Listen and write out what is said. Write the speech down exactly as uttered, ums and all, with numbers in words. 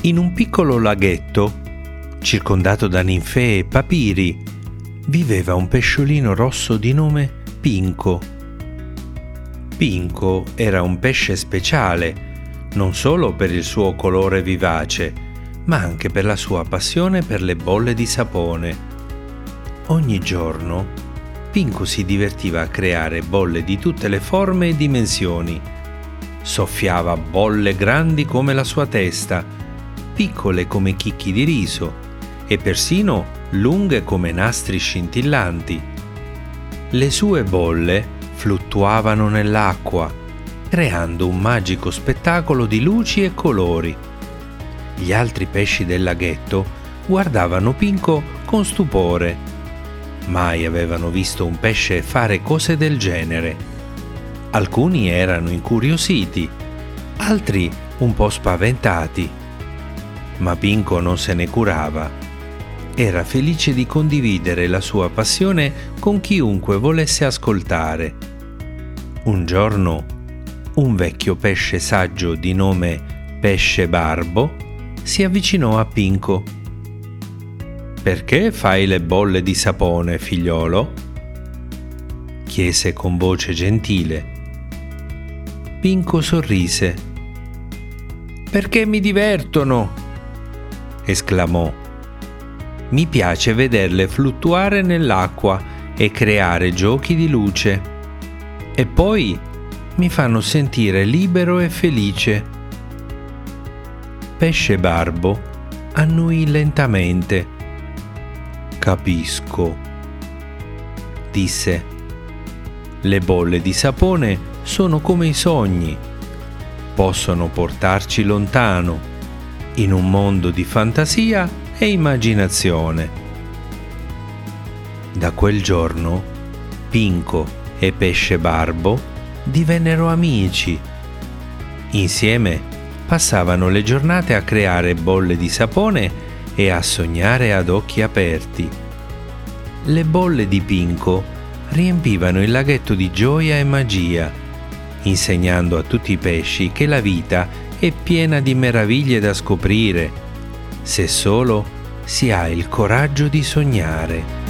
In un piccolo laghetto, circondato da ninfee e papiri, viveva un pesciolino rosso di nome Pinco. Pinco era un pesce speciale, non solo per il suo colore vivace, ma anche per la sua passione per le bolle di sapone. Ogni giorno, Pinco si divertiva a creare bolle di tutte le forme e dimensioni. Soffiava bolle grandi come la sua testa, piccole come chicchi di riso e persino lunghe come nastri scintillanti. Le sue bolle fluttuavano nell'acqua, creando un magico spettacolo di luci e colori. Gli altri pesci del laghetto guardavano Pinco con stupore. Mai avevano visto un pesce fare cose del genere. Alcuni erano incuriositi, altri un po' spaventati. Ma Pinco non se ne curava. Era felice di condividere la sua passione con chiunque volesse ascoltare. Un giorno, un vecchio pesce saggio di nome Pesce Barbo si avvicinò a Pinco. «Perché fai le bolle di sapone, figliolo?» chiese con voce gentile. Pinco sorrise. «Perché mi divertono!» esclamò. «Mi piace vederle fluttuare nell'acqua e creare giochi di luce. E poi mi fanno sentire libero e felice». Pesce Barbo annuì lentamente. «Capisco», disse. «Le bolle di sapone sono come i sogni. Possono portarci lontano, in un mondo di fantasia e immaginazione». Da quel giorno, Pinco e Pesce Barbo divennero amici. Insieme passavano le giornate a creare bolle di sapone e a sognare ad occhi aperti. Le bolle di Pinco riempivano il laghetto di gioia e magia, insegnando a tutti i pesci che la vita è piena di meraviglie da scoprire, se solo si ha il coraggio di sognare.